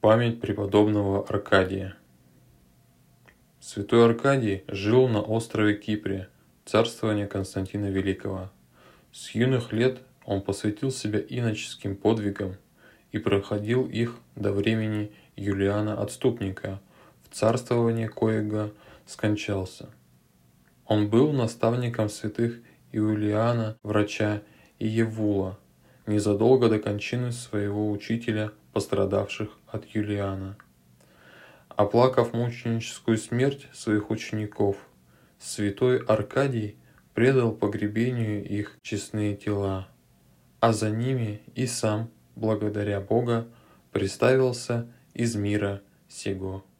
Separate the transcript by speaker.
Speaker 1: Память преподобного Аркадия. Святой Аркадий жил на острове Кипре, царствования Константина Великого. С юных лет он посвятил себя иноческим подвигам и проходил их до времени Юлиана Отступника, в царствование коего скончался. Он был наставником святых Иулиана, врача и Евула, незадолго до кончины своего учителя, пострадавших от Юлиана. Оплакав мученическую смерть своих учеников, святой Аркадий предал погребению их честные тела, а за ними и сам, благодаря Бога, приставился из мира сего.